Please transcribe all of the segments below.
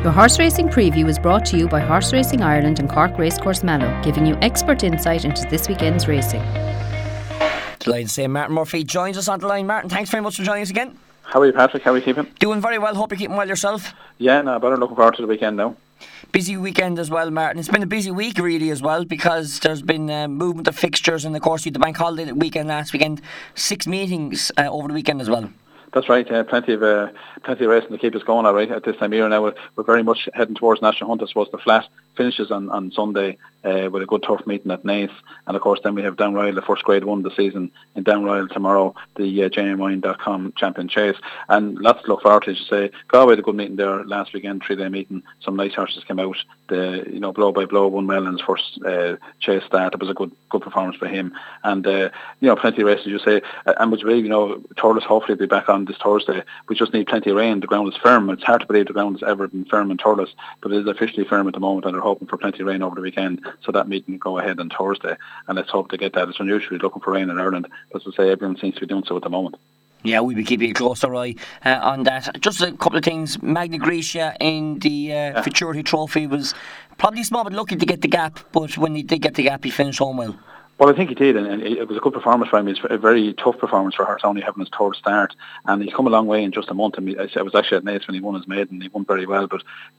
Your horse racing preview is brought to you by Horse Racing Ireland and Cork Racecourse Mallow, giving you expert insight into this weekend's racing. Delighted to say Martin Murphy joins us on the line. Martin, thanks very much for joining us again. How are you, Patrick? How are you keeping? Doing very well. Hope you're keeping well yourself. Yeah, no, better. Looking forward to the weekend now. Busy weekend as well, Martin. It's been a busy week really as well, because there's been movement of fixtures, and of course you had the bank holiday weekend last weekend. 6 meetings over the weekend as well. That's right. Plenty of racing to keep us going. All right, at this time of year now, we're very much heading towards National Hunt. I suppose the flat finishes on Sunday with a good turf meeting at Naas, and of course then we have Downroyal, the first Grade 1 of the season in Downroyal tomorrow, the JMWine.com Champion Chase, and lots to look forward to. As you say, Galway had a good meeting there last weekend, 3-day meeting. Some nice horses came out. The blow by blow won well in his first chase start. It was a good performance for him, and plenty of races. You say, and would you believe, Thurles hopefully will be back on this Thursday. We just need plenty of rain. The ground is firm. It's hard to believe the ground has ever been firm in Thurles, but it is officially firm at the moment, and they're hoping for plenty of rain over the weekend, so that meeting can go ahead on Thursday, and let's hope to get that. It's unusual looking for rain in Ireland, but as I say, everyone seems to be doing so at the moment. Yeah, we'll be keeping a closer eye on that. Just a couple of things. Magna Graecia in the Futurity Trophy was probably small but lucky to get the gap, but when he did get the gap, he finished home well. Well, I think he did, and it was a good performance for him. It's a very tough performance for Horse, only having his third start, and he's come a long way in just a month. I was actually at Naas when he won his maiden. He won very well, but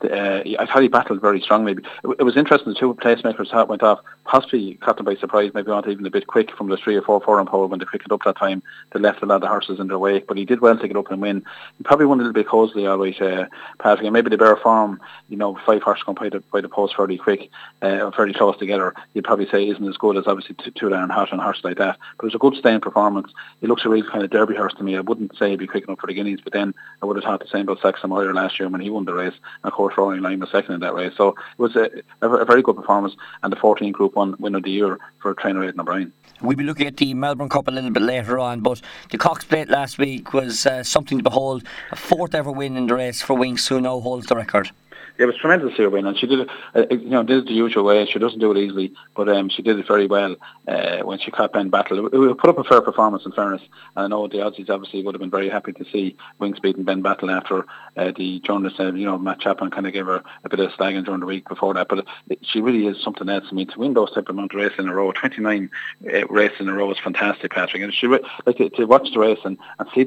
I thought he battled very strongly. It was interesting. The two placemakers went off, possibly caught them by surprise, maybe not even a bit quick from the 3 or 4 furlong pole. When they picked it up that time, they left a lot of horses in their wake, but he did well to get up and win. He probably won a little bit cosily, all right, Patrick, and maybe the bare form, 5 horses come by the post fairly quick, fairly close together, you'd probably say isn't as good as obviously Two Iron Hot and horse like that, but it was a good staying performance. He looks a real kind of derby horse to me. I wouldn't say he'd be quick enough for the Guineas, but then I would have thought the same about Saxon Moyer last year when he won the race, and of course Roaring Lion was second in that race. So it was a very good performance, and the 14 Group 1 winner of the year for trainer Aidan O'Brien. We'll be looking at the Melbourne Cup a little bit later on, but the Cox Plate last week was something to behold. A 4th ever win in the race for Winx, who now holds the record. Yeah, it was tremendous to see her win, and she did it, did it the usual way. She doesn't do it easily, but she did it very well when she caught Ben Battle. It put up a fair performance, in fairness, and I know the Aussies obviously would have been very happy to see Winx beating Ben Battle after the journalist said, Matt Chapman kind of gave her a bit of slagging during the week before that, but she really is something else. I mean, to win those type of amount of races in a row, 29 races in a row is fantastic, Patrick, and she to watch the race and see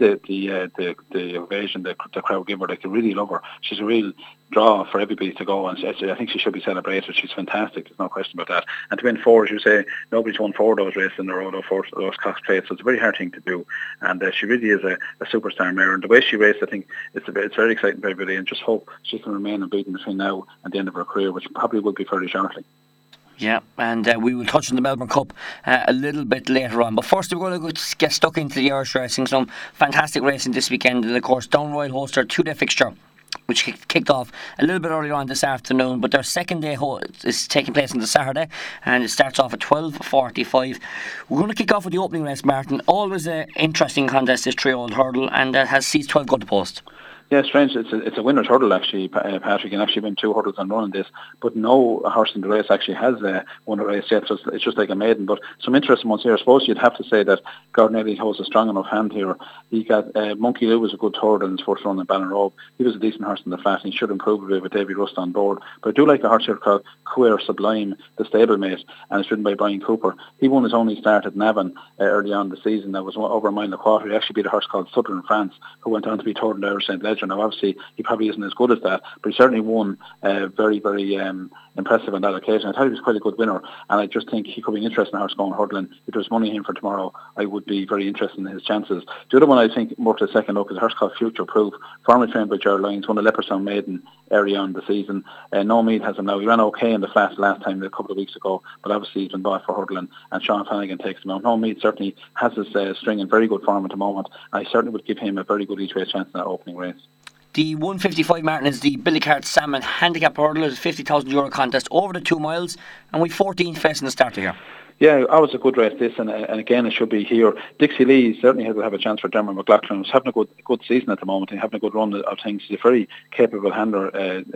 the ovation the crowd give her, they really love her. She's a real draw for everybody to go, and I think she should be celebrated. She's fantastic, there's no question about that. And to win 4, as you say, nobody's won 4 of those races in a row, those Cox Plates, so it's a very hard thing to do, and she really is a superstar mare, and the way she raced, I think it's very exciting for everybody, and just hope she can remain unbeaten between now and the end of her career, which probably will be fairly shortly. Yeah, and we will touch on the Melbourne Cup a little bit later on. But first, we're going to get stuck into the Irish racing. Some fantastic racing this weekend, and of course, Downroyal host their 2-day fixture, which kicked off a little bit earlier on this afternoon, but their second day is taking place on the Saturday, and it starts off at 12:45. We're going to kick off with the opening race, Martin. Always an interesting contest, this 3-year-old hurdle, and has seats 12 go to post. Yeah, strange. It's a winner's hurdle actually, Patrick, and actually been 2 hurdles on running this, but no horse in the race actually has won a race yet, so it's just like a maiden. But some interesting ones here. I suppose you'd have to say that Gardnelli holds a strong enough hand here. He got Monkey Lou was a good third in his first run in Ballinrobe. He was a decent horse in the flat, and he should improve a bit with Davy Rust on board. But I do like a horse here called Queer Sublime, the stablemate, and it's ridden by Brian Cooper. He won his only start at Navan early on in the season. That was over a mile and a quarter. He actually beat a horse called Southern France, who went on to be third in the Irish St. Ledger. Now obviously he probably isn't as good as that, but he certainly won very, very impressive on that occasion. I thought he was quite a good winner, and I just think he could be an interesting horse going hurdling. If there's money in for tomorrow, I would be very interested in his chances. The other one I think more to the second look is a horse called Future Proof, formerly trained by Gerald Lyons, won a Leopardstown maiden early on in the season. No Mead has him now. He ran okay in the flat last time a couple of weeks ago, but obviously he's been bought for hurdling, and Sean Flanagan takes him out. No Mead certainly has his string in very good form at the moment. I certainly would give him a very good each-way chance in that opening race. The 155, Martin, is the Billy Cart Salmon handicap hurdle. It's a €50,000 contest over the 2 miles, and we've 14 facing the starter here. Yeah, always a good race this, and again it should be here. Dixie Lee certainly will have a chance for Dermot McLaughlin, who's having a good season at the moment and having a good run of things. He's a very capable handler,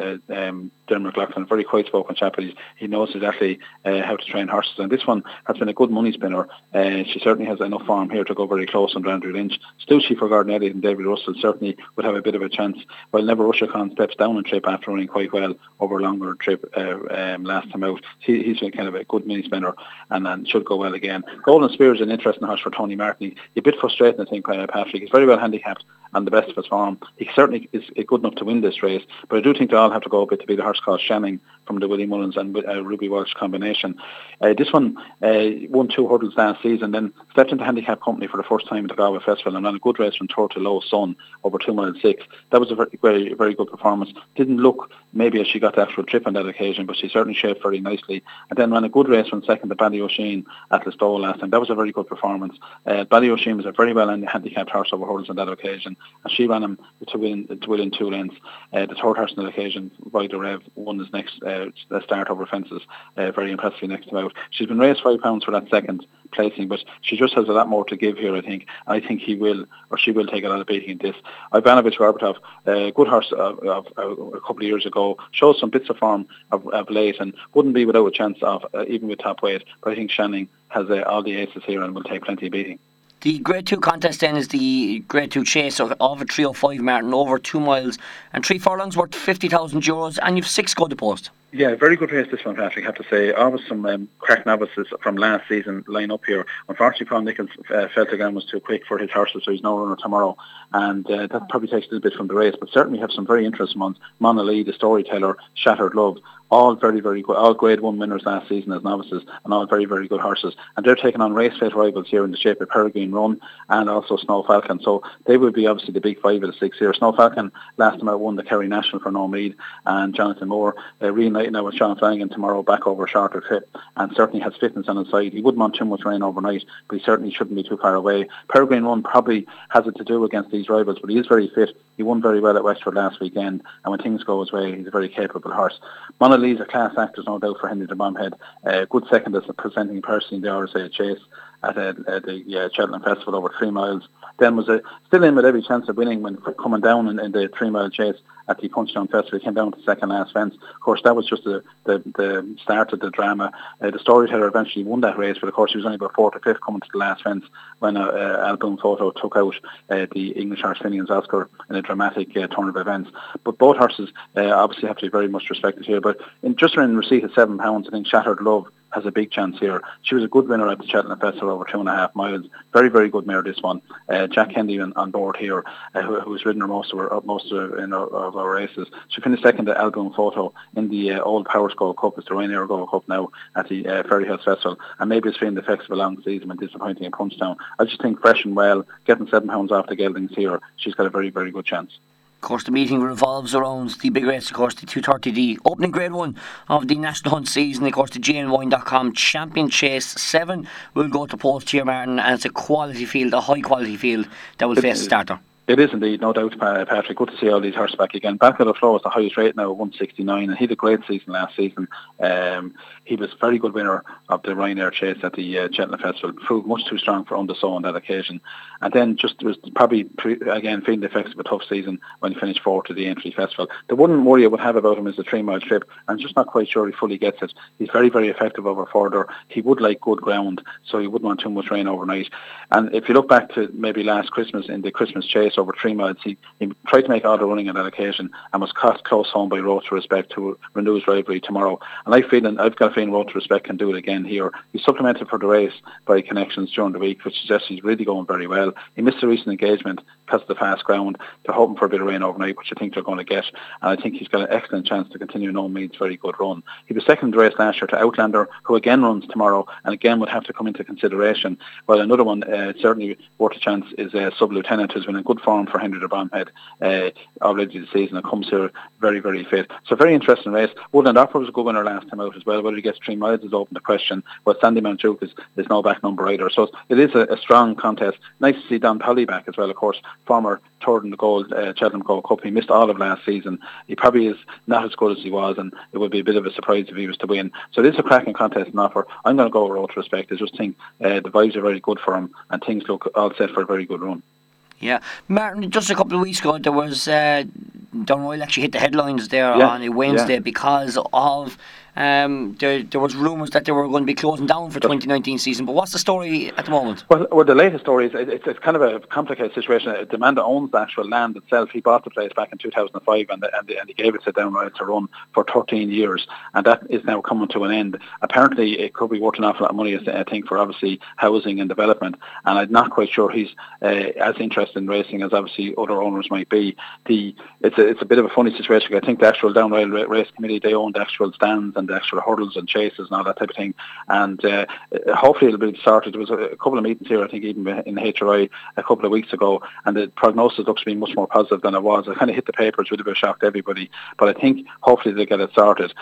Dermot McLaughlin, very quiet spoken chap, but he knows exactly how to train horses, and this one has been a good money spinner. She certainly has enough form here to go very close under Andrew Lynch. Still she for Gordon Elliott and David Russell certainly would have a bit of a chance, while Never Russia Khan steps down a trip after running quite well over a longer trip last time out. He's been kind of a good money spinner and should go well again. Golden Spear is an interesting horse for Tony Martin. He's a bit frustrating, I think, Patrick. He's very well handicapped and the best of his form. He certainly is good enough to win this race, but I do think they all have to go a bit to be the horse called Shanning from the Willie Mullins and Ruby Walsh combination. This one won 2 hurdles last season, then stepped into handicap company for the first time at the Galway Festival and ran a good race from Third to Low Sun over 2 miles 6. That was a very, very good performance. Didn't look maybe as she got the actual trip on that occasion, but she certainly shaped very nicely. And then ran a good race from second to Ballyosheen at Listowel last time. That was a very good performance. Ballyosheen was a very well handicapped horse over hurdles on that occasion, and she ran him to win 2 lengths. The third horse on that occasion, Ryder Rev, won his next start over fences very impressively next to out. She's been raised £5 for that second placing, but she just has a lot more to give here, I think. I think he will, or she will, take a lot of beating in this. Ivanovic Gorbatov, good horse of a couple of years ago, shows some bits of form of late and wouldn't be without a chance of even with top weight, but I think Shanning has all the aces here and will take plenty of beating. The Grade 2 contest then is the Grade 2 chase of a 305 Martin over 2 miles and 3 furlongs worth €50,000, and you've 6 go to post. Yeah, very good race this one, Patrick, I have to say. Always some crack novices from last season line up here. Unfortunately, Paul Nichols felt the ground was too quick for his horses, so he's no runner tomorrow, and that probably takes a little bit from the race, but certainly have some very interesting ones. Mona Lee, the Storyteller, Shattered Love, all very, very good, all Grade 1 winners last season as novices, and all very, very good horses. And they're taking on race-fit rivals here in the shape of Peregrine Run and also Snow Falcon. So they will be obviously the big 5 of the 6 here. Snow Falcon last time out won the Kerry National for No Mead, and Jonathan Moore reuniting now with Sean Flanagan tomorrow back over a shorter trip, and certainly has fitness on his side. He wouldn't want too much rain overnight, but he certainly shouldn't be too far away. Peregrine Run probably has it to do against these rivals, but he is very fit. He won very well at Wexford last weekend, and when things go his way, he's a very capable horse. Mona Lee's a class act, there's no doubt, for Henry de Bombhead. Good second as a presenting person in the RSA Chase at the Cheltenham Festival over 3 miles. Then was still in with every chance of winning when coming down in the 3 mile chase at the Punchestown Festival. He came down to second last fence. Of course, that was just the start of the drama. The Storyteller eventually won that race, but of course he was only about 4th or 5th coming to the last fence when Album Photo took out the English horse Finian's Oscar in a dramatic turn of events. But both horses obviously have to be very much respected here. But just in receipt of £7, I think Shattered Love has a big chance here. She was a good winner at the Cheltenham Festival over 2.5 miles. Very, very good mare, this one. Jack Hendy on board here, who's ridden her most of our races. She finished second at Album Photo in the old Powers Gold Cup. It's the Ryanair Gold Cup now at the Ferryhouse Festival, and maybe it's feeling the effects of a long season and disappointing in Punchestown. I just think fresh and well, getting £7 off the geldings here, she's got a very, very good chance. Of course, the meeting revolves around the big race, of course, the 230D opening Grade 1 of the National Hunt season. Of course, the GNWine.com Champion Chase 7 will go to post here, Martin, and it's a quality field, a high quality field that will face a starter. It is indeed, no doubt, Patrick. Good to see all these horses back again. Balcador Flow is the highest rate now, 169, and he had a great season last season. He was a very good winner of the Ryanair Chase at the Cheltenham Festival. Proved much too strong for Undersaw on that occasion. And then just was probably, again, feeling the effects of a tough season when he finished 4th to the Aintree Festival. The one worry I would have about him is the 3 mile trip. I'm just not quite sure he fully gets it. He's very, very effective over further. He would like good ground, so he wouldn't want too much rain overnight. And if you look back to maybe last Christmas in the Christmas Chase over 3 miles, he tried to make all the running on that occasion and was caught close home by Road to Respect to renew his rivalry tomorrow. And I've got a feeling Road to Respect can do it again here. He's supplemented for the race by connections during the week, which suggests he's really going very well. He missed a recent engagement because of the fast ground. They're hoping for a bit of rain overnight, which I think they're going to get. And I think he's got an excellent chance to continue No Mead's very good run. He was second in the race last year to Outlander, who again runs tomorrow and again would have to come into consideration. Well, another one certainly worth a chance is Sub Lieutenant, who's been in good form for Henry de Bromhead already this season, and comes here very, very fit. So very interesting race. Woodland Opera was a good winner last time out as well. Whether he gets 3 miles is open to question. But Sandyman Duke is no back number either. So it is a strong contest. Nice to see Don Polly back as well, of course, former third in the Cheltenham Gold Cup. He missed all of last season. He probably is not as good as he was, and it would be a bit of a surprise if he was to win. So it is a cracking contest and offer. I'm going to go Road to Respect. I just think the vibes are very good for him, and things look all set for a very good run. Yeah, Martin, just a couple of weeks ago there was Dunroyle actually hit the headlines there on a Wednesday because of there was rumours that they were going to be closing down for 2019 season. But what's the story at the moment? Well, the latest story is it's kind of a complicated situation. The man that owns the actual land itself, he bought the place back in 2005 and he gave it to Dunroyle to run for 13 years, and that is now coming to an end. Apparently it could be worth an awful lot of money, I think, for obviously housing and development, and I'm not quite sure he's as interested in racing as obviously other owners might be. It's a bit of a funny situation. I think the actual Dunroyle Race Committee, they own the actual stands and the actual hurdles and chases and all that type of thing, and hopefully it'll be started. There was a couple of meetings here, I think, even in HRI a couple of weeks ago, and the prognosis looks to be much more positive than it was. It kind of hit the papers with a bit of a shock to everybody, but I think hopefully they'll get it started.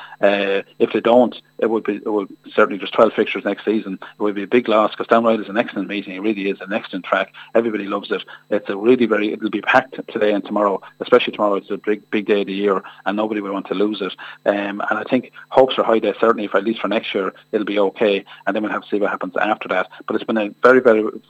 If they don't, it will certainly just 12 fixtures next season. It will be a big loss, because Dunroyle is an excellent meeting. It really is an excellent track. Everybody loves it. It's a really it'll be packed today and tomorrow, especially tomorrow. It's a big day of the year, and nobody will want to lose it. And I think hopes are high there, certainly, for at least for next year, it'll be okay, and then we'll have to see what happens after that. But it's been a very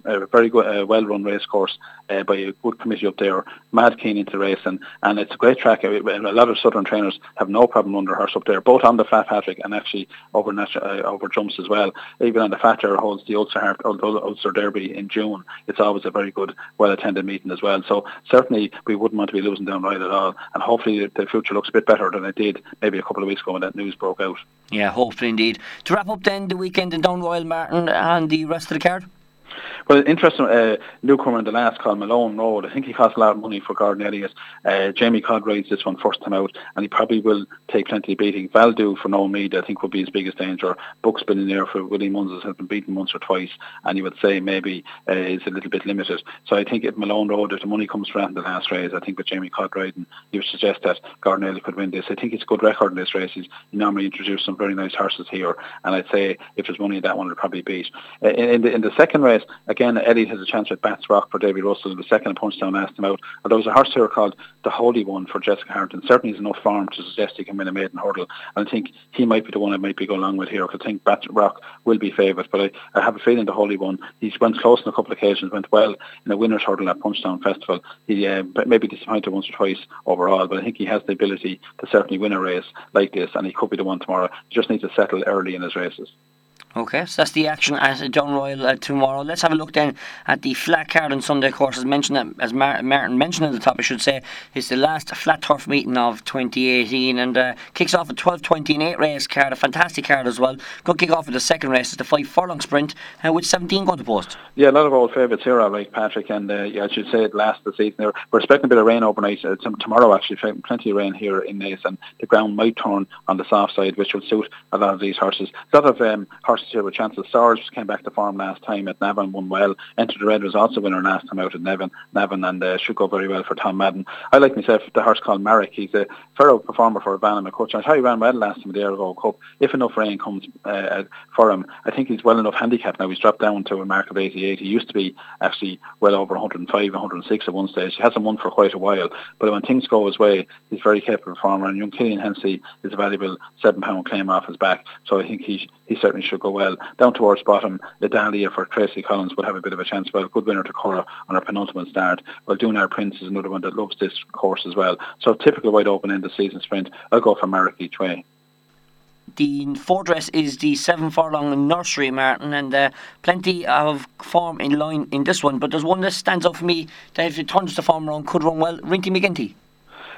good, well-run race course by a good committee up there, mad keen into racing, and it's a great track. A lot of Southern trainers have no problem under horse up there, both on the flat Patrick and actually over jumps as well. Even on the flat there holds the Ulster Derby in June. It's always a very good, well-attended meeting as well. So certainly we wouldn't want to be losing Dunroyle at all, and hopefully the future looks a bit better than it did maybe a couple of weeks ago when that news broke out. Yeah, hopefully indeed. To wrap up then, the weekend in Dunroyle, Martin, and the rest of the card? Well, interesting newcomer in the last called Malone Road. I think he cost a lot of money for Gordon Elliott. Jamie Codd rides this one first time out, and he probably will take plenty of beating. Valdu for No Mead, I think, would be his biggest danger. Buck's been in there for Willie Munz, has been beaten once or twice, and you would say maybe is a little bit limited. So I think if Malone Road, if the money comes around the last race, I think with Jamie Codd riding, you would suggest that Gordon Elliott could win this. I think it's a good record in this race. He normally introduced some very nice horses here, and I'd say if there's money in that one, it'll probably beat. In the second race, again, Eddie has a chance with Bats Rock for David Russell. The second Punchdown asked him out. There was a horse here called the Holy One for Jessica Harrington. Certainly is enough form to suggest he can win a maiden hurdle, and I think he might be the one I might be going along with here, because I think Bats Rock will be favoured, but I have a feeling the Holy One, he's went close on a couple of occasions, went well in a winner's hurdle at Punchdown Festival. He maybe disappointed once or twice overall, but I think he has the ability to certainly win a race like this, and he could be the one tomorrow. He just needs to settle early in his races. Okay, so that's the action at Dunroyle tomorrow. Let's have a look then at the flat card on Sunday. Of course, as mentioned, as Martin mentioned at the top, I should say, it's the last flat turf meeting of 2018, and kicks off at 12:20 an 8-race card, a fantastic card as well. Going to kick off with the second race, it's the 5-furlong sprint, with 17 going to post. Yeah, a lot of old favourites here, like Patrick, and I should say it last the season there. We're expecting a bit of rain overnight. Tomorrow, actually, plenty of rain here in Naas, and the ground might turn on the soft side, which will suit a lot of these horses. A lot of horses here with chances. Stars came back to form last time at Navan, won well. Enter the Red was also winner last time out at Navan, and should go very well for Tom Madden. I like myself the horse called Marek. He's a fair performer for Vanna McCutcheon. I thought he ran well last time at the Airgo Cup. If enough rain comes for him, I think he's well enough handicapped now. He's dropped down to a mark of 88. He used to be actually well over 105, 106 at one stage. He hasn't won for quite a while, but when things go his way, he's a very capable performer, and young Killian Hensey is a valuable £7 claim off his back, so I think he certainly should go well. Down towards bottom, the Dahlia for Tracy Collins would have a bit of a chance. Well, good winner to Cora on her penultimate start. Well, Dunar Prince is another one that loves this course as well. So typical wide open end of season sprint. I'll go for Marek each way. The fourth race is the 7-furlong nursery, Martin, and plenty of form in line in this one, but there's one that stands out for me that if it turns the form around could run well. Rinty McGinty.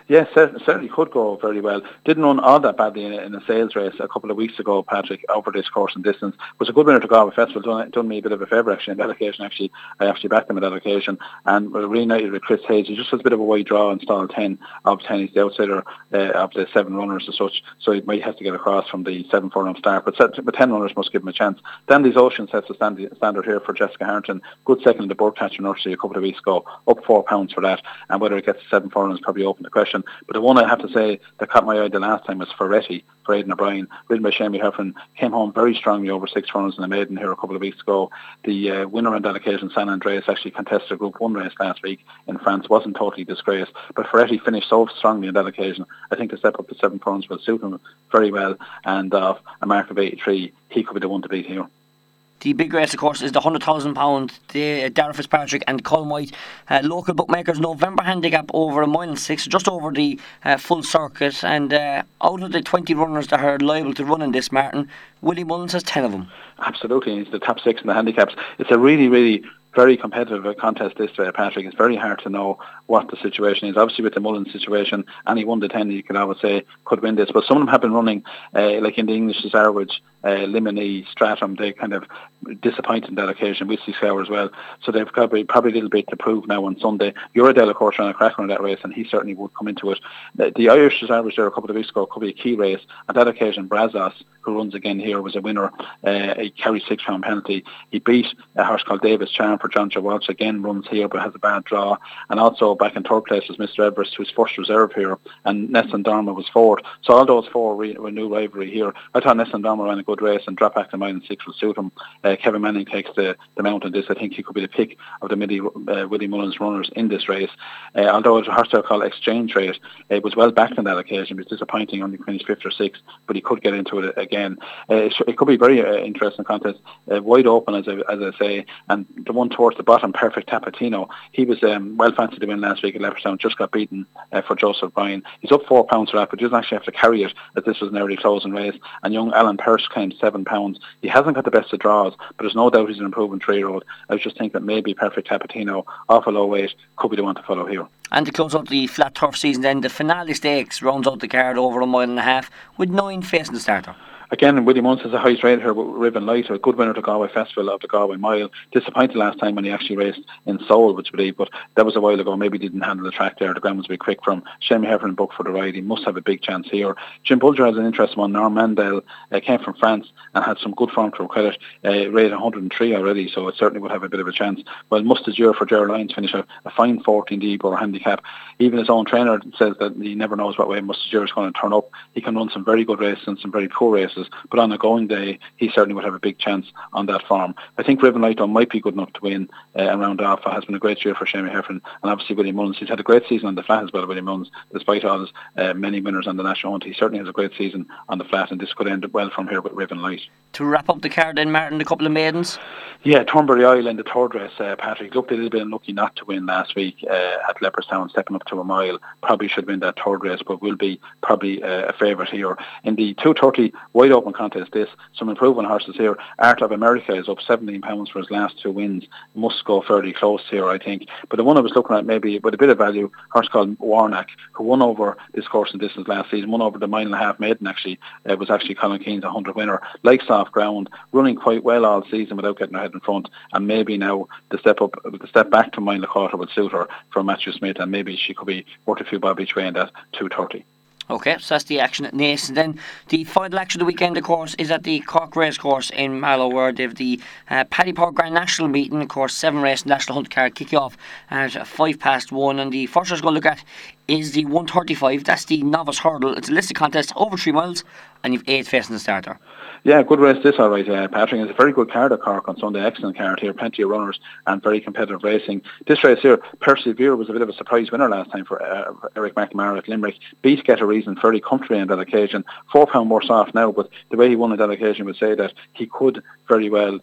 Yes, certainly could go very well. Didn't run all that badly in a sales race a couple of weeks ago, Patrick, over this course and distance. Was a good winner to Galway Festival. Done me a bit of a favour actually on that occasion. I actually backed him on that occasion and reunited with Chris Hayes. He just has a bit of a wide draw in stall 10 of 10. He's the outsider of the 7 runners as such, so he might have to get across from the 7 furlong start. But 10 runners must give him a chance. Dandy's Ocean sets the standard here for Jessica Harrington. Good second in the Birdcatcher Nursery a couple of weeks ago, up £4 for that. And whether it gets to 7 furlongs is probably open to question. But the one I have to say that caught my eye the last time was Ferretti for Aidan O'Brien. Ridden by Shamie Heffernan, came home very strongly over 6 furlongs in the maiden here a couple of weeks ago. The winner on that occasion, San Andreas, actually contested a Group 1 race last week in France. Wasn't totally disgraced, but Ferretti finished so strongly on that occasion. I think the step up to 7 furlongs will suit him very well, and a mark of 83, he could be the one to beat here. The big race, of course, is the £100,000. Darragh Fitzpatrick and Colin White, local bookmakers, November handicap over 1 mile and 6, just over the full circuit. And out of the 20 runners that are liable to run in this, Martin, Willie Mullins has 10 of them. Absolutely, he's the top 6 in the handicaps. It's a really, really very competitive contest this way, Patrick. It's very hard to know what the situation is. Obviously with the Mullins situation, any 1 to 10 you could always say could win this, but some of them have been running like in the English Sarwich, Limini, Stratham. They kind of disappointed in that occasion, Whistler Scour as well, so they've got probably a little bit to prove now on Sunday. Uradale of course ran a cracker in that race and he certainly would come into it. The Irish Sarwich there a couple of weeks ago could be a key race. At that occasion Brazos, who runs again here, was a winner. He carried £6 penalty. He beat a horse called Davis Charm for John Walsh, again runs here but has a bad draw. And also back in 3rd place was Mr. Everest, who's first reserve here, and Nessun Dharma was 4th. So all those 4 were new rivalry here. I thought Nessun Dharma ran a good race and drop back to 9 and 6 will suit him. Kevin Manning takes the mount on this. I think he could be the pick of the Willie Mullins runners in this race. Although it's a horse called Exchange Rate, it was well backed on that occasion. It was disappointing, only finished 5th or 6th, but he could get into it again. It could be a very interesting contest, wide open as I say, and the one towards the bottom, Perfect Tapatino, he was well fancied to win last week at Leopardstown, just got beaten for Joseph Bryan. He's up £4 for that, but doesn't actually have to carry it as this was an early closing race. And young Alan Pearce claimed £7. He hasn't got the best of draws, but there's no doubt he's an improving 3-year-old. I just think that maybe Perfect Tapatino, off a low weight, could be the one to follow here. And to close out the flat turf season then, the Finale Stakes rounds out the card over 1.5 miles with 9 facing the starter. Again, Willie Mullins is a highest rated here with Riven Light, a good winner to Galway Festival of the Galway Mile. Disappointed last time when he actually raced in Seoul, which I believe, but that was a while ago. Maybe didn't handle the track there. The ground was a bit quick from Shamie Heffernan booked for the ride. He must have a big chance here. Jim Bulger has an interesting one. Norm Mandel came from France and had some good form to credit. Rated 103 already, so it certainly would have a bit of a chance. Well, Mustachure for Gerald Lyons finish a fine 14 deep or handicap. Even his own trainer says that he never knows what way Mustachure is going to turn up. He can run some very good races and some very poor races, but on a going day, he certainly would have a big chance on that farm. I think Riven Light might be good enough to win and round off. It has been a great year for Shamie Heffernan, and obviously Willie Mullins. He's had a great season on the flat as well, Willie Mullins, despite all his many winners on the national hunt. He certainly has a great season on the flat, and this could end well from here with Riven Light. To wrap up the card then, Martin, a couple of maidens. Yeah, Turnberry Isle in the 3rd race, Patrick, looked a little bit unlucky not to win last week at Leopardstown, stepping up to 1 mile. Probably should win that 3rd race, but will be probably a favourite here. In the 2:30 wide open contest, some improving horses here. Art of America is up £17 for his last 2 wins. Must go fairly close here, I think. But the one I was looking at maybe with a bit of value, a horse called Warnock, who won over this course and distance last season, won over the 1.5 mile maiden actually, was actually Colin Keane's 100 winner. Like soft ground, running quite well all season without getting her head in front, and maybe now the step back to 1.25 miles would suit her for Matthew Smith, and maybe she could be worth a few bob each way in that 2:30. Okay, so that's the action at Naas. And then the final action of the weekend, of course, is at the Cork Racecourse in Mallow, where they have the Paddy Power Grand National meeting. Of course, 7 race National Hunt card kick off at 1:05. And the first race we're going to look at is the 1:35. That's the novice hurdle. It's a listed contest over 3 miles, and you've 8 facing the starter. Yeah, good race this, all right, Patrick. It's a very good card at Cork on Sunday. Excellent card here, plenty of runners and very competitive racing. This race here, Persevere was a bit of a surprise winner last time for Eric McNamara at Limerick. Beat Get a Reason fairly comfortably on that occasion. £4 more soft now, but the way he won on that occasion would say that he could very well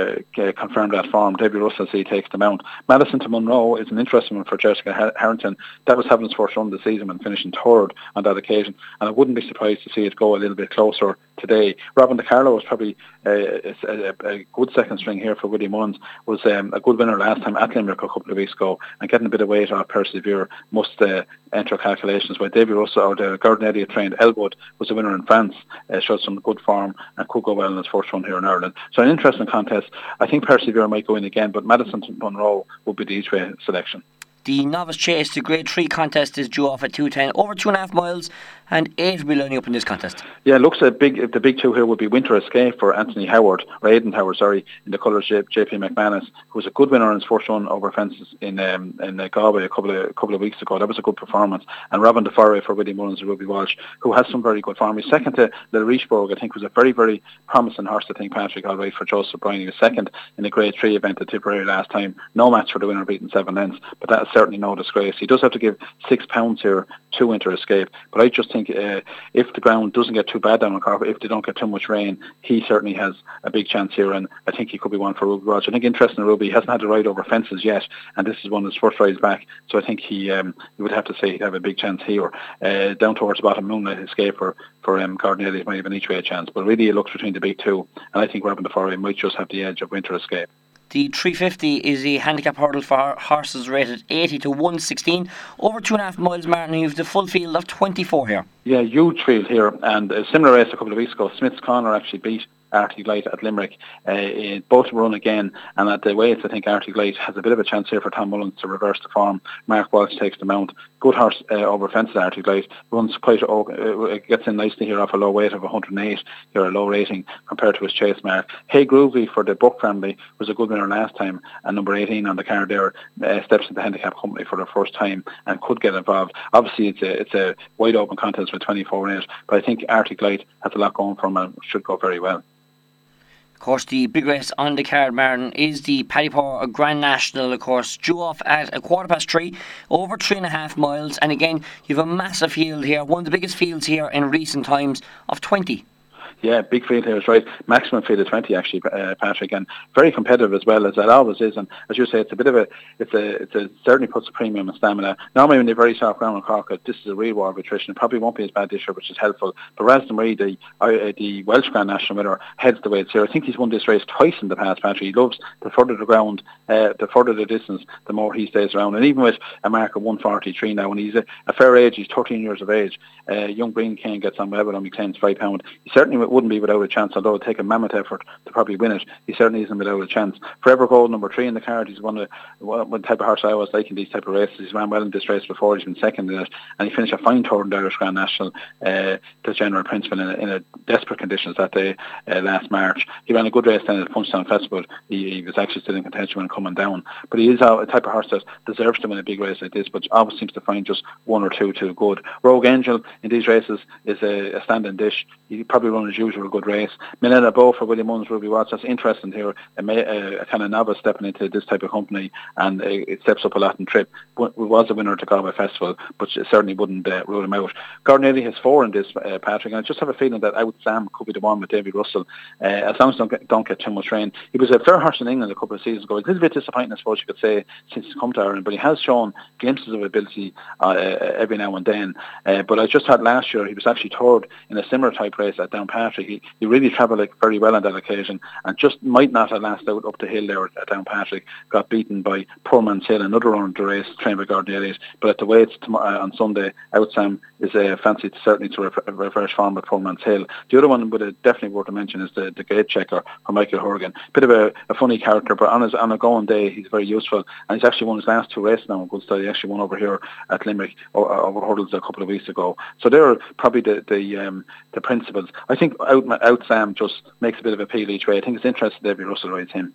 confirm that form. David Russell takes the mount. Madison to Monroe is an interesting one for Jessica Harrington. That was Heaven's first run of the season and finishing third on that occasion. And I wouldn't be surprised to see it go a little bit closer today. Robin DiCarlo was probably a good second string here for Willie Mullins. Was a good winner last time at Limerick a couple of weeks ago, and getting a bit of weight off Persevere must enter calculations. Where Davy Russell or the Gordon Elliott trained Elwood was a winner in France, showed some good form and could go well in his first run here in Ireland. So an interesting contest. I think Persevere might go in again, but Madison Monroe would be the each-way selection. The Novice Chase, the Grade 3 contest, is due off at 2:10, over 2.5 miles, and 8 will be lining up in this contest. Yeah, it looks the big two here would be Winter Escape for Anthony Howard, or Aidan Howard, in the colours JP McManus, who was a good winner in his first run over fences in Galway a couple of weeks ago. That was a good performance. And Robin DeForest for Willie Mullins and Ruby Walsh, who has some very good form. He's second to the Richburg, I think, was a very, very promising horse, I think, Patrick, all right, for Joseph Bryan. He was second in the Grade 3 event at Tipperary last time. No match for the winner, beaten 7 lengths, but that is certainly no disgrace. He does have to give £6 here to Winter Escape, but I just think if the ground doesn't get too bad down in Cork, if they don't get too much rain, he certainly has a big chance here, and I think he could be one for Ruby Walsh. I think interesting, Ruby, he hasn't had to ride over fences yet, and this is one of his first rides back, so I think he would have to say he'd have a big chance here. Down towards the bottom, Moonlight Escape for Gordon Elliott might have an each way chance, but really it looks between the big two, and I think Robin DeForest might just have the edge of Winter Escape. The 350 is a handicap hurdle for horses rated 80 to 116. Over 2.5 miles, Martin. You have the full field of 24 here. Yeah, huge field here. And a similar race a couple of weeks ago, Smith's Corner actually beat Arctic Light at Limerick. Both run again, and at the weights I think Arctic Light has a bit of a chance here for Tom Mullins to reverse the form. Mark Walsh takes the mount. Good horse over fences, Arctic Light. Runs quite, gets in nicely here off a low weight of 108, here a low rating compared to his chase mark. Hey Groovy for the Buck family was a good winner last time, and number 18 on the card there steps into handicap company for the first time and could get involved. Obviously it's a wide open contest with 24 in it, but I think Arctic Light has a lot going for him and should go very well. Of course, the big race on the card, Martin, is the Paddypoor Grand National, of course, due off at 3:15, over 3.5 miles. And again, you have a massive field here, one of the biggest fields here in recent times, of 20. Yeah, big field here is right. Maximum field of 20 actually, Patrick, and very competitive as well, as it always is. And as you say, it's a bit of it certainly puts a premium on stamina. Normally when they're very soft ground in Cork, this is a real war of attrition. It probably won't be as bad this year, which is helpful. But Rasdon Marie, the Welsh Grand National winner, heads the weights here. I think he's won this race twice in the past, Patrick. He loves the further the ground, the further the distance, the more he stays around. And even with a mark of 143 now, when he's a fair age, he's 13 years of age. Young Green King gets on well with him. He claims £5. He certainly wouldn't be without a chance, although it would take a mammoth effort to probably win it. He certainly isn't without a chance. Forever Gold, number 3 in the card. He's one type of horse I always like in these type of races. He's ran well in this race before. He's been second in it, and he finished a fine third in the Irish Grand National to General Principal in a desperate conditions that day last March. He ran a good race then at Punchestown Festival. He was actually still in contention when coming down, but he is a type of horse that deserves to win a big race like this, but always seems to find just one or two too good. Rogue Angel in these races is a standing dish. He probably run his usual good race. Milena Bow for Willie Mullins, Ruby Watts. That's interesting here. A kind of novice stepping into this type of company, and it steps up a lot in trip. Was a winner at the Galway Festival, but certainly wouldn't rule him out. Gordon Elliott has 4 in this, Patrick, and I just have a feeling that Out Sam could be the one with David Russell. As long as don't get too much rain. He was a fair horse in England a couple of seasons ago. He's a little bit disappointing, I suppose you could say, since he's come to Ireland, but he has shown glimpses of ability every now and then. But I just had last year, he was actually third in a similar type race at Downpatrick. He really travelled very well on that occasion, and just might not have lasted out up the hill there at Downpatrick. Got beaten by Poor Man's Hill, another round of the race, trained by Gordon Elliott. But at the weights on Sunday, Out Sam is fancied certainly to reverse form with Poor Man's Hill. The other one would definitely worth to mention is the Gate Checker for Michael Horgan. Bit of a funny character, but on a going day he's very useful, and he's actually won his last 2 races now in good style. He actually won over here at Limerick over hurdles a couple of weeks ago. So they're probably the principles. I think Out Sam just makes a bit of appeal each way. I think it's interesting David Russell rides him.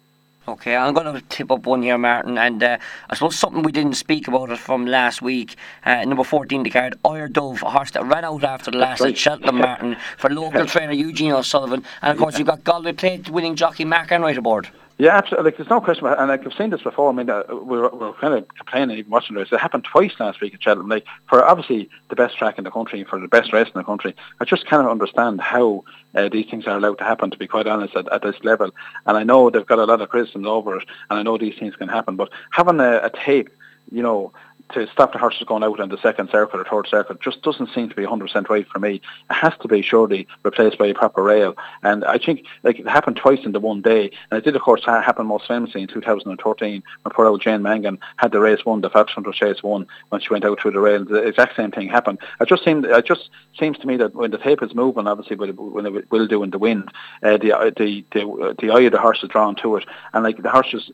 Okay, I'm going to tip up one here, Martin, and I suppose something we didn't speak about it from last week, number 14 the card, Ire Dove, a horse that ran out after the last at Cheltenham, Martin, for local trainer Eugene O'Sullivan, and of course you've got Galway Plate winning jockey Mark Enright aboard. Yeah, absolutely. There's no question about it. And I've seen this before. I mean, we're kind of complaining even watching this. It happened twice last week at Cheltenham. For obviously the best track in the country, for the best race in the country, I just cannot understand how these things are allowed to happen, to be quite honest, at this level. And I know they've got a lot of criticism over it, and I know these things can happen. But having a tape, to stop the horses going out in the second circle or third circle just doesn't seem to be 100% right for me. It has to be surely replaced by a proper rail. And I think it happened twice in the one day. And it did, of course, happen most famously in 2013 when poor old Jane Mangan had the race won, the 500 chase won, when she went out through the rail. The exact same thing happened. It just seems to me that when the tape is moving, obviously when it will do in the wind, the eye of the horse is drawn to it, and the horse just,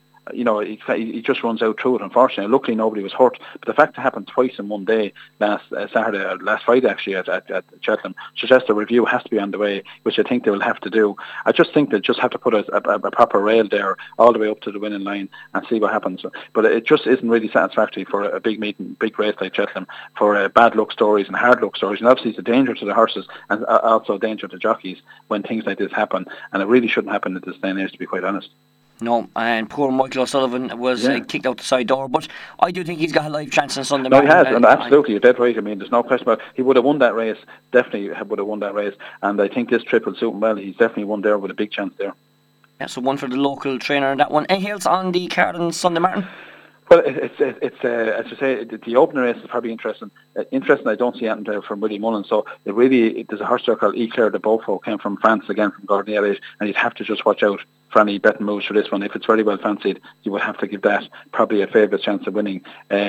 he just runs out through it, unfortunately. Luckily, nobody was hurt. But the fact it happened twice in one day, last Friday, actually, at Cheltenham, suggests a review has to be on the way, which I think they will have to do. I just think they just have to put a proper rail there all the way up to the winning line and see what happens. But it just isn't really satisfactory for a big meeting, big race like Cheltenham, for bad luck stories and hard luck stories. And obviously, it's a danger to the horses and also a danger to jockeys when things like this happen. And it really shouldn't happen at this day and age, to be quite honest. No, and poor Michael O'Sullivan was kicked out the side door, but I do think he's got a live chance on Sunday. No, he has, and absolutely, you're dead right. I mean, there's no question about it. He would have won that race, definitely would have won that race, and I think this trip will suit him well. He's definitely won there with a big chance there. Yeah, so one for the local trainer in that one. Anything else on the card on Sunday, Martin? Well, it's as you say, the opening race is probably interesting. I don't see anything there from Willie Mullen. So there's a horse there called Eclair de Beaufort, came from France again, from Gordon Elliott, and you'd have to just watch out for any betting moves for this one. If it's very well fancied, you would have to give that probably a favourite chance of winning.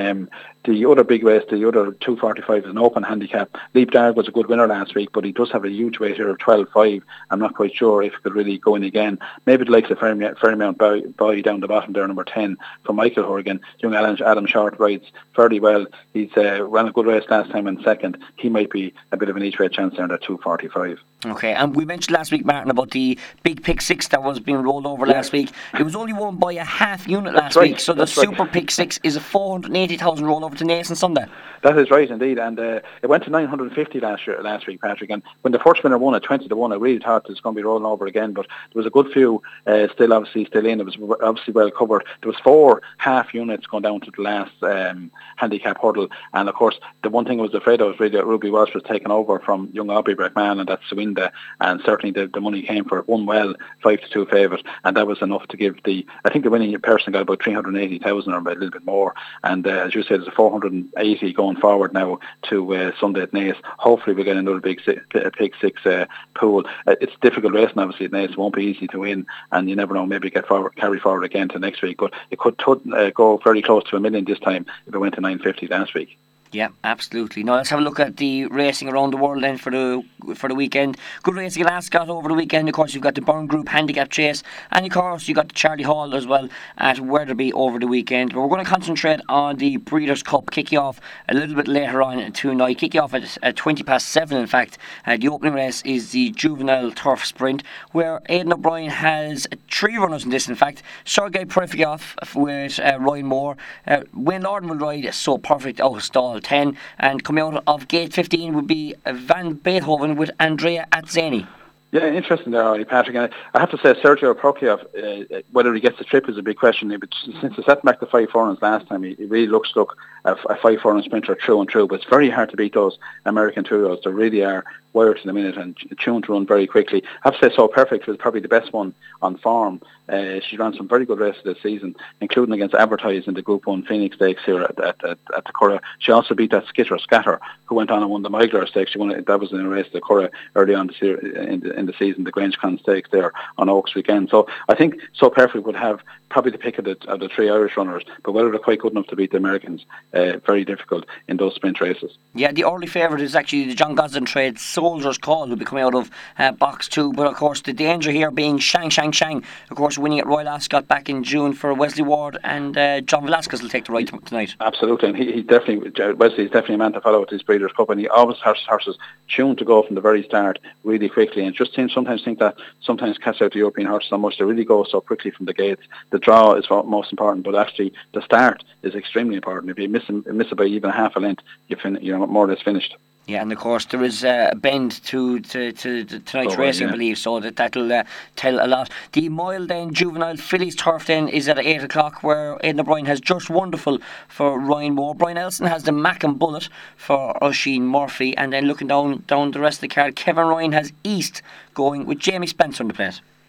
The other big race, the other 245 is an open handicap. Leap Darg was a good winner last week, but he does have a huge weight here of 12.5. I'm not quite sure if he could really go in again. Maybe the likes of Fairmount Boy down the bottom there, number 10, for Michael Horgan. Young Adam Short rides fairly well. He's ran a good race last time in second. He might be a bit of an each way chance there in that 245. Okay, and we mentioned last week, Martin, about the big pick six that was being rolled over last week. It was only won by a half unit last week, so the super pick six is a 480,000 rollover to Nason Sunday. That is right indeed, and it went to 950 last week, Patrick. And when the first winner won at 20-1, I really thought it was going to be rolling over again. But there was a good few still in. It was obviously well covered. There was 4 half units going down to the last handicap hurdle, and of course the one thing I was afraid of was really that Ruby Walsh was taken over from young Aubrey Breckman, and that's Swinda, and certainly the money came for it. Won well, 5-2 favourite, and that was enough to give I think the winning person got about 380,000 or a little bit more. And as you said, there's a 480 going forward now to Sunday at Naas. Hopefully we'll get another big pick six pool. It's a difficult racing, obviously, at Naas. It won't be easy to win, and you never know, maybe carry forward again to next week. But it could go very close to $1 million this time if it went to 950 last week. Yeah, absolutely. Now let's have a look at the racing around the world then for the weekend. Good racing in Ascot over the weekend. Of course, you've got the Burn Group Handicap Chase, and of course you've got the Charlie Hall as well at Wetherby over the weekend. But we're going to concentrate on the Breeders' Cup, kicking off a little bit later on tonight. Kicking off at 7:20, in fact. The opening race is the Juvenile Turf Sprint, where Aidan O'Brien has 3 runners in this, in fact. Sergei Perfektov with Ryan Moore. Wayne Lorden will ride So Perfect out of stall 10, and coming out of gate 15 would be Van Beethoven with Andrea Atzeni. Yeah, interesting there, Ollie, Patrick. And I have to say, Sergio Prokofiev, whether he gets the trip is a big question. But since he set back the 5 furlongs last time, he really looks a 5 furlong sprinter through and through. But it's very hard to beat those American 2-year-olds. They really are wired to the minute and tuned to run very quickly. I have to say, So Perfect was probably the best one on form. She ran some very good races this season, including against Advertise in the Group 1 Phoenix Stakes here at the Curragh. She also beat that Scatter, who went on and won the Migler Stakes. That was in a race at the Curragh early on in the season, the Grangecon Stakes there on Oaks weekend. So I think So Perfect would have probably the pick of the 3 Irish runners, but whether they're quite good enough to beat the Americans, very difficult in those sprint races. Yeah, the early favourite is actually the John Gosden trade Soldier's Call, who'll be coming out of box 2. But of course the danger here being Shang, of course winning at Royal Ascot back in June for Wesley Ward, and John Velasquez will take the ride tonight. Absolutely, and Wesley's definitely a man to follow at this Breeders' Cup, and he always has horses tuned to go from the very start really quickly, and just sometimes think that sometimes catch out the European horses so much, they really go so quickly from the gates. The draw is most important, but actually the start is extremely important. If you miss it by even half a length, you're more or less finished. Yeah, and of course there is a bend to tonight's racing, I believe, so that'll tell a lot. The Mile then Juvenile Fillies Turf then is at 8 o'clock, where Aidan O'Brien has Just Wonderful for Ryan Moore. Brian Elson has the Mackin Bullet for Oisin Murphy, and then looking down the rest of the card, Kevin Ryan has East going with Jamie Spencer on the plate.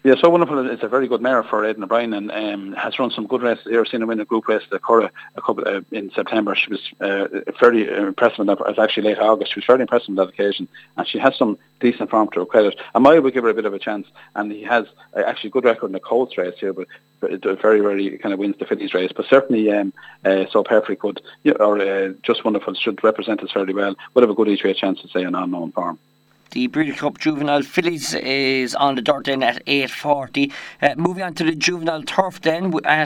Yeah, so wonderful. It's a very good mare for Aidan O'Brien, and has run some good races here. I've seen her win a group race at Curra in September. She was fairly impressive in that. It was actually late August. She was fairly impressive on that occasion, and she has some decent form to her credit. And Maya would give her a bit of a chance, and he has actually a good record in the Colts race here, but very rarely kind of wins the fillies race. But certainly, So Perfect could, or Just Wonderful should represent us fairly well. Would have a good each way chance to say an unknown farm. The Breeders' Cup Juvenile Fillies is on the dirt then at 8:40. Moving on to the Juvenile Turf then at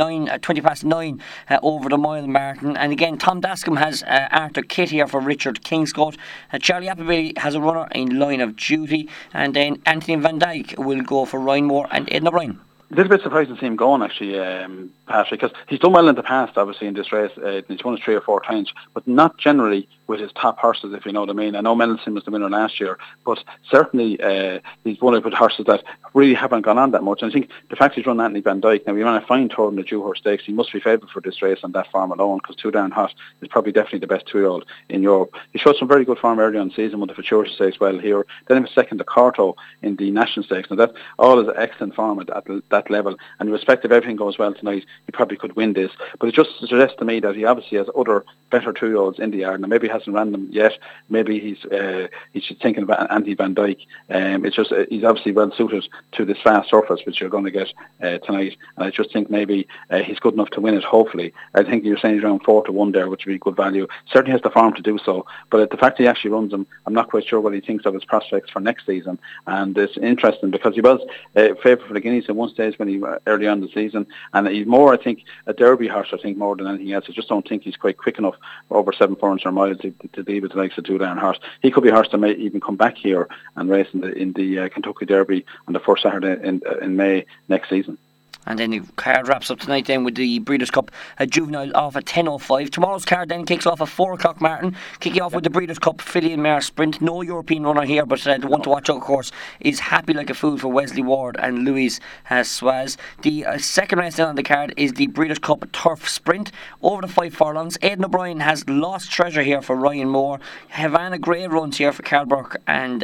20 past 9 over the mile, Martin. And again, Tom Dascombe has Arthur Kitt here for Richard Kingscote. Charlie Appleby has a runner in Line of Duty. And then Anthony Van Dyke will go for Ryan Moore and Aidan O'Brien. A little bit surprised to see him going, actually, Patrick, because he's done well in the past, obviously, in this race. He's won it 3 or 4 times, but not generally with his top horses, if you know what I mean. I know Mendelssohn was the winner last year, but certainly he's won it with horses that really haven't gone on that much. And I think the fact he's run Anthony Van Dyke, now he ran a fine tour in the Dewhurst Stakes, he must be favoured for this race on that form alone, because Too Darn Hot is probably definitely the best 2-year-old in Europe. He showed some very good form early on the season with the Futurity Stakes well here. Then he was second to Carto in the National Stakes. Now that all is excellent form at that level. And irrespective if everything goes well tonight, he probably could win this. But it just suggests to me that he obviously has other better 2-year-olds in the yard. Now maybe he hasn't ran them yet. Maybe he's thinking about Anthony Van Dyke. It's just he's obviously well suited to this fast surface which you're going to get tonight. And I just think maybe he's good enough to win it. Hopefully, I think you're saying he's around 4-1 there, which would be good value. Certainly has the form to do so. But the fact he actually runs them, I'm not quite sure what he thinks of his prospects for next season. And it's interesting because he was favoured for the Guineas at one stage when he early on in the season, and he's more, I think, a Derby horse, I think, more than anything else. I just don't think he's quite quick enough over 700 miles to deal with the likes of Too Darn Hot. He could be a horse that may even come back here and race in the Kentucky Derby on the first Saturday in May next season. And then the card wraps up tonight then with the Breeders' Cup Juvenile off at 10:05. Tomorrow's card then kicks off at 4 o'clock, Martin. Kicking off with the Breeders' Cup Filly and Mare Sprint. No European runner here, but the one to watch out, of course, is Happy Like a Fool for Wesley Ward and Louis Suaz. The second race then on the card is the Breeders' Cup Turf Sprint over the 5 furlongs. Aidan O'Brien has Lost Treasure here for Ryan Moore. Havana Grey runs here for Carl Burke and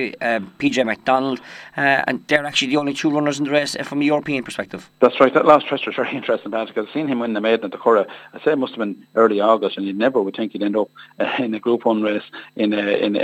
PJ MacDonald. And they're actually the only 2 runners in the race from a European perspective. That's right. That Lost Treasure is very interesting, Pat, because I've seen him win the maiden at the Curra. I say it must have been early August, and you never would think he'd end up in a Group 1 race in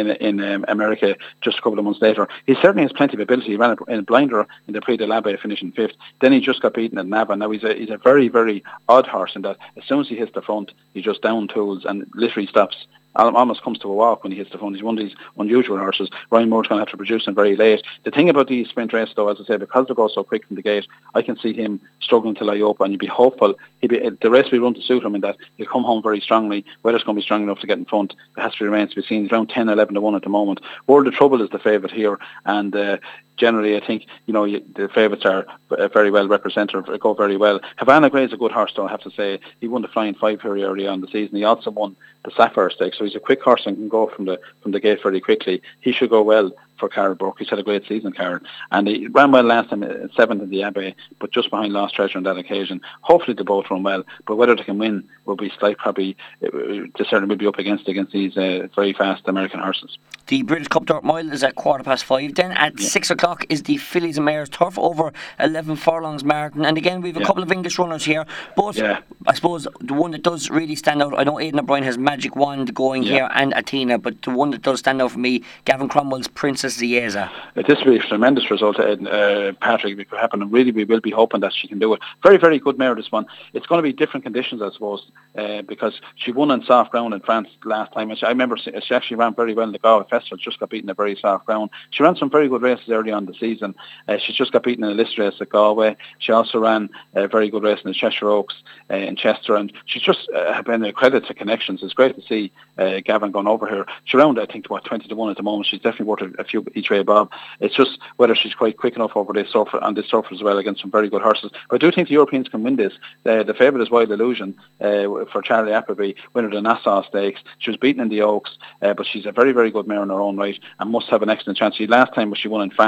America just a couple of months later. He certainly has plenty of ability. He ran in a blinder in the Prix de l'Abbé, finishing 5th. Then he just got beaten at Navan. Now he's a very, very odd horse in that as soon as he hits the front, he just down tools and literally stops. Almost comes to a walk when he hits the front. He's one of these unusual horses. Ryan Moore's going to have to produce him very late. The thing about these sprint races, though, as I say, because they go so quick from the gate, I can see him struggling to lie up, and you'd be hopeful. The race will run to suit him in that he'll come home very strongly. Whether it's going to be strong enough to get in front, it has to remain to be seen. He's around 10, 11-1 at the moment. World of Trouble is the favourite here, and generally, I think, the favourites are very well represented, go very well. Havana Grey is a good horse, though, I have to say. He won the Flying 5 very early on in the season. He also won the Sapphire Stakes, so he's a quick horse and can go from the gate very quickly. He should go well for Carl Burke. He's had a great season, Carl. And he ran well last time, 7th in the Abbey, but just behind Lost Treasure on that occasion. Hopefully they both run well, but whether they can win will be slight, probably, they certainly will be up against these very fast American horses. The British Cup Dirt Mile is at 5:15. Then at 6 o'clock is the Fillies and Mares Turf over 11 furlongs, Martin. And again, we have a couple of English runners here, but I suppose the one that does really stand out, I know Aidan O'Brien has Magic Wand going here and Athena, but the one that does stand out for me, Gavin Cromwell's Princess Zieza. This will be a tremendous result, Patrick. It could happen, and really we will be hoping that she can do it. Very, very good mare, this one. It's going to be different conditions, I suppose, because she won on soft ground in France last time. I remember she actually ran very well in the Galway Festival, just got beaten at very soft ground. She ran some very good races early on in the season. She just got beaten in a list race at Galway. She also ran a very good race in the Cheshire Oaks in Chester, and she's just been a credit to Connections. It's great to see Gavin going over here. She's around, I think, 20-1 at the moment. She's definitely worth a few each way above. It's just whether she's quite quick enough over this surface, on this surface as well, against some very good horses. But I do think the Europeans can win this. The favourite is Wild Illusion for Charlie Appleby, winner of the Nassau Stakes. She was beaten in the Oaks, but she's a very, very good mare in her own right and must have an excellent chance. Last time she won in France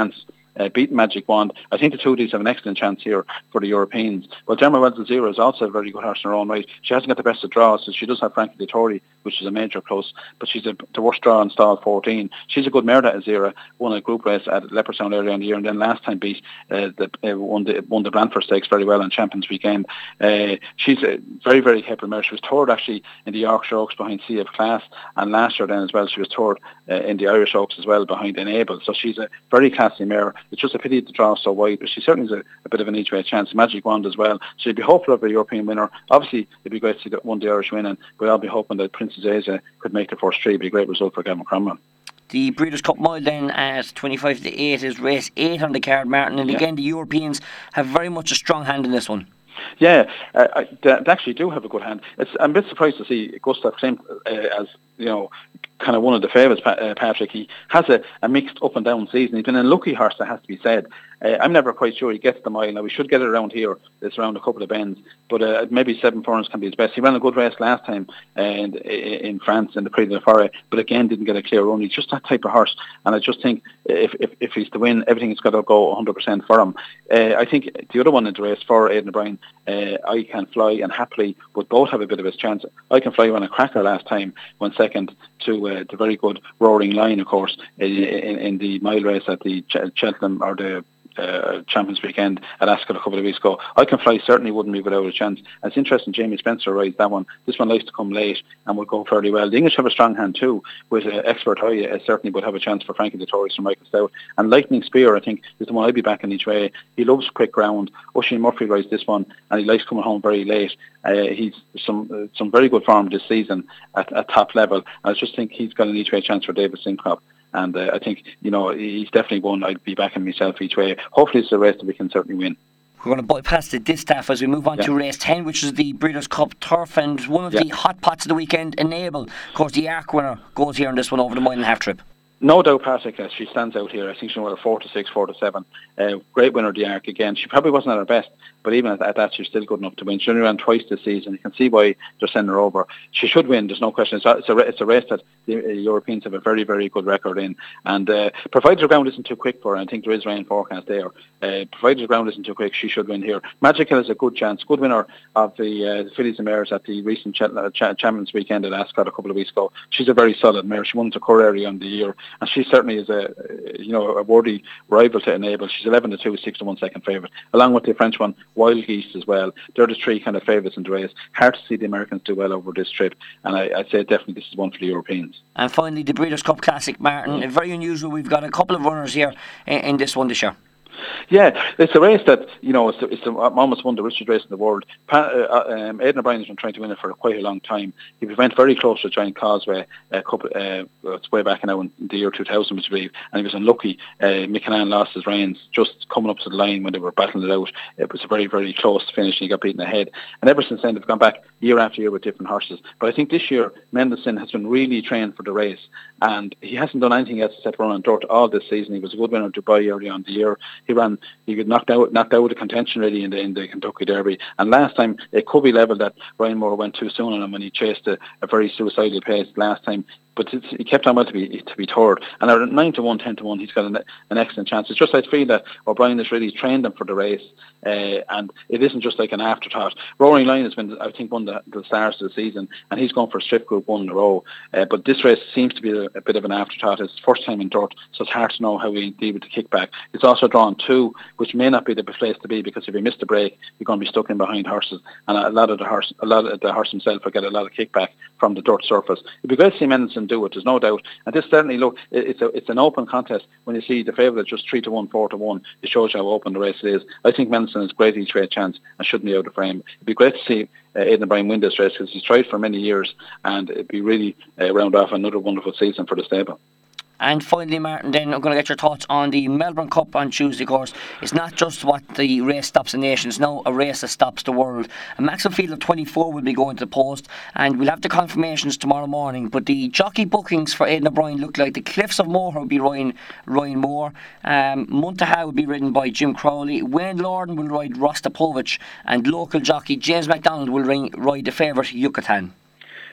beaten Magic Wand. I think the two of these have an excellent chance here for the Europeans. Well, Derma Wells Zero is also a very good horse in her own right. She hasn't got the best of draws, so she does have Frankie Dettori, which is a major plus, but she's the worst draw in stall 14. She's a good mare, that Azira, won a group race at Leopardstown earlier in the year, and then last time beat won the Brantford Stakes very well on Champions Weekend. She's a very, very capable mare. She was toured actually in the Yorkshire Oaks behind Sea of Class, and last year then as well she was toured in the Irish Oaks as well behind Enable. So she's a very classy mare. It's just a pity the draw so wide, but she certainly has a bit of an each way chance. Magic Wand as well. So you'd be hopeful of a European winner. Obviously it'd be great to see that one the Irish win, and we'll all be hoping that Princess Asia could make the first three. It'd be a great result for Gavin Cromwell. The Breeders' Cup Mile then at 25 to 8 is race 8 on the card, Martin, and again the Europeans have very much a strong hand in this one. Yeah, they actually do have a good hand. I'm a bit surprised to see Gustav Klimt as, kind of one of the favourites, Patrick. He has a mixed up and down season. He's been a lucky horse, that has to be said. I'm never quite sure he gets the mile. Now, we should get it around here. It's around a couple of bends. But maybe 7 furlongs can be his best. He ran a good race last time in France in the Prix de la Forêt, but again didn't get a clear run. He's just that type of horse. And I just think if he's to win, everything's got to go 100% for him. I think the other one in the race for Aidan O'Brien, I Can Fly and Happily would both have a bit of a chance. I Can Fly ran a cracker last time, went second to the very good Roaring Lion, of course, in the mile race at the Cheltenham or the Champions Weekend at Ascot a couple of weeks ago. I Can Fly certainly wouldn't be without a chance. And it's interesting, Jamie Spencer rides that one. This one likes to come late and will go fairly well. The English have a strong hand too, with Expert High certainly would have a chance for Frankie Dettori from Michael Stout. And Lightning Spear, I think, is the one I'd be backing each way. He loves quick ground. Oisin Murphy rides this one, and he likes coming home very late. He's some very good form this season at top level. I just think he's got an each way chance for David Sinclair. And I think, he's definitely one I'd be backing myself each way. Hopefully it's a race that we can certainly win. We're going to bypass the distaff as we move on to race 10, which is the Breeders' Cup Turf, and one of the hot pots of the weekend, Enable. Of course, the Arc winner goes here on this one over the mile and a half trip. No doubt, Patrick, she stands out here. I think she won a 4 to 6, 4 to 7. Great winner, the Arc again. She probably wasn't at her best, but even at that, she's still good enough to win. She only ran twice this season. You can see why they're sending her over. She should win. There's no question. It's a race that the Europeans have a very, very good record in. And provided the ground isn't too quick for her, I think there is rain forecast there. Provided the ground isn't too quick, she should win here. Magical has a good chance. Good winner of the Fillies and Mares at the recent Champions Weekend at Ascot a couple of weeks ago. She's a very solid mare. She won the Cor early on the year, and she certainly is a worthy rival to Enable. She's 11 to 2, 6 to 1 second favourite, along with the French one Wild Geese as well. They're the three kind of favourites in the race. Hard to see the Americans do well over this trip, and I'd say definitely this is one for the Europeans. And finally, the Breeders' Cup Classic, Martin. Very unusual. We've got a couple of runners here in this one this year. Yeah, it's a race that, it's almost one of the richest races in the world. Aidan O'Brien has been trying to win it for quite a long time. He went very close to Giant Causeway it's way back now in the year 2000, I believe, and he was unlucky. Mick Canaan lost his reins just coming up to the line when they were battling it out. It was a very, very close finish, and he got beaten ahead. And ever since then, they've gone back year after year with different horses. But I think this year, Mendelssohn has been really trained for the race, and he hasn't done anything else except run on dirt all this season. He was a good winner in Dubai early on the year. He got knocked out of the contention really in the Kentucky Derby. And last time it could be level that Ryan Moore went too soon on him when he chased a very suicidal pace last time. But he kept on well to be third. And at 9 to 1, 10 to 1, he's got an excellent chance. It's just I feel that O'Brien has really trained him for the race, and it isn't just like an afterthought. Roaring Lion has been, I think, one of the stars of the season, and he's gone for Strict Group 1 in a row. But this race seems to be a bit of an afterthought. It's his first time in dirt, so it's hard to know how we deal with the kickback. It's also drawn 2, which may not be the best place to be, because if you miss the break, you're going to be stuck in behind horses, and a lot of the horse himself will get a lot of kickback from the dirt surface. It'd be great to see Mendelssohn do it. There's no doubt. And this certainly, look, it's an open contest. When you see the favourite just 3 to 1, 4 to 1, it shows you how open the race is. I think Mendelssohn is great each way chance and shouldn't be out of frame. It'd be great to see Aidan O'Brien win this race, because he's tried for many years, and it'd be really round off another wonderful season for the stable. And finally, Martin, then I'm going to get your thoughts on the Melbourne Cup on Tuesday. Of course, it's not just what the race stops the nation, it's now a race that stops the world. A maximum field of 24 will be going to the post, and we'll have the confirmations tomorrow morning. But the jockey bookings for Aidan O'Brien look like the Cliffs of Moher will be Ryan Moore, Muntaha will be ridden by Jim Crowley, Wayne Lorden will ride Rostropovich, and local jockey James MacDonald will ride the favourite Yucatan.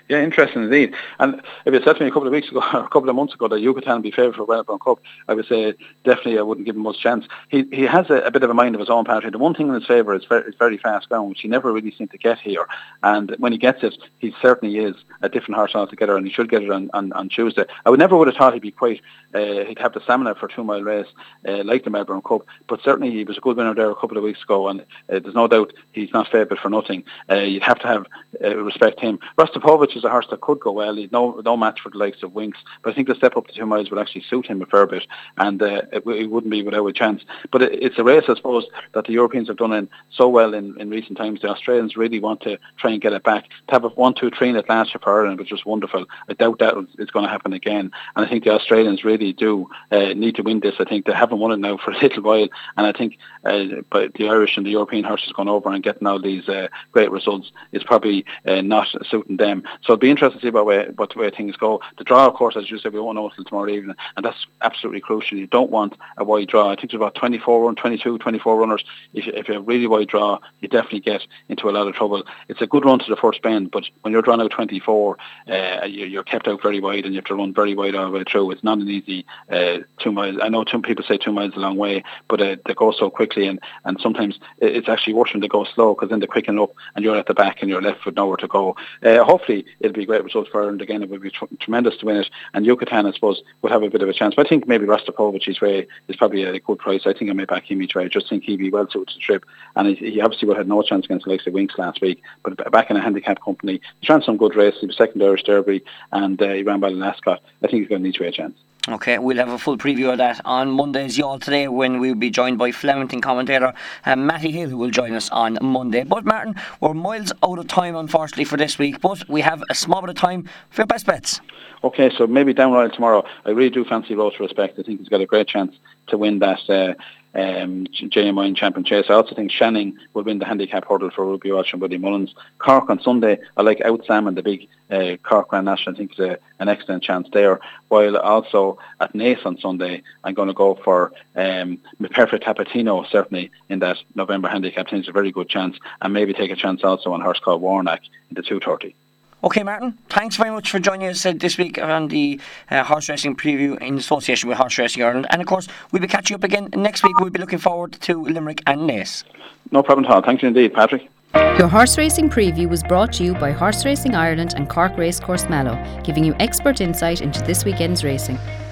Yeah, interesting indeed. And if you said to me a couple of weeks ago, or a couple of months ago, that Yucatan would be favoured for Melbourne Cup, I would say definitely I wouldn't give him much chance. He has a bit of a mind of his own, Patrick. The one thing in his favour is very fast ground, which he never really seemed to get here. And when he gets it, he certainly is a different horse altogether, and he should get it on Tuesday. I would have thought he'd be quite. He'd have the stamina for a 2 mile race like the Melbourne Cup, but certainly he was a good winner there a couple of weeks ago, and there's no doubt he's not favoured for nothing. You'd have to have respect him. Rostopovich is a horse that could go well. He's no match for the likes of Winks, but I think the step up to 2 miles would actually suit him a fair bit, and it wouldn't be without a chance. But it's a race, I suppose, that the Europeans have done in so well in recent times. The Australians really want to try and get it back. To have a 1-2-3 in it last year for Ireland was just wonderful. I doubt that is going to happen again, and I think the Australians really do need to win this. I think they haven't won it now for a little while, and I think but the Irish and the European horses going over and getting all these great results is probably not suiting them. So it'll be interesting to see what way things go. The draw, of course, as you said, we won't know until tomorrow evening, and that's absolutely crucial. You don't want a wide draw. I think there's about 24 runners. If you have a really wide draw, you definitely get into a lot of trouble. It's a good run to the first bend, but when you're drawn out 24, you're kept out very wide, and you have to run very wide all the way through. It's not an easy 2 miles. I know some people say 2 miles is a long way, but they go so quickly, and sometimes it's actually worse when they go slow, because then they quicken up and you're at the back and you're left with nowhere to go. Hopefully it'll be a great result for Ireland again. It would be tremendous to win it, and Yucatan, I suppose, would have a bit of a chance. But I think maybe Rostopovich is probably a good price. I think I may back him each way. I just think he'd be well suited to the trip, and he obviously would have no chance against the likes of Winks last week, but back in a handicap company, he ran some good races. He was second Irish Derby, and he ran by Ascot. I think he's going to need to have a chance. Okay, we'll have a full preview of that on Monday's Y'all Today, when we'll be joined by Flemington commentator Matty Hill, who will join us on Monday. But Martin, we're miles out of time unfortunately for this week, but we have a small bit of time for your best bets. Okay, so maybe Down Royal tomorrow. I really do fancy Road to Respect. I think he's got a great chance to win that JMI Champion Chase. I also think Shanning will win the handicap hurdle for Ruby Walsh and Buddy Mullins. Cork on Sunday, I like Out Salmon, the big Cork Grand National. I think is an excellent chance there. While also at Naas on Sunday, I'm going to go for Perfect Tapatino, certainly in that November handicap. I think it's a very good chance, and maybe take a chance also on a horse called Warnock in the 2:30. Okay, Martin, thanks very much for joining us this week on the Horse Racing Preview in association with Horse Racing Ireland. And of course, we'll be catching up again next week. We'll be looking forward to Limerick and Naas. No problem at all. Thank you indeed, Patrick. Your Horse Racing Preview was brought to you by Horse Racing Ireland and Cork Racecourse Mallow, giving you expert insight into this weekend's racing.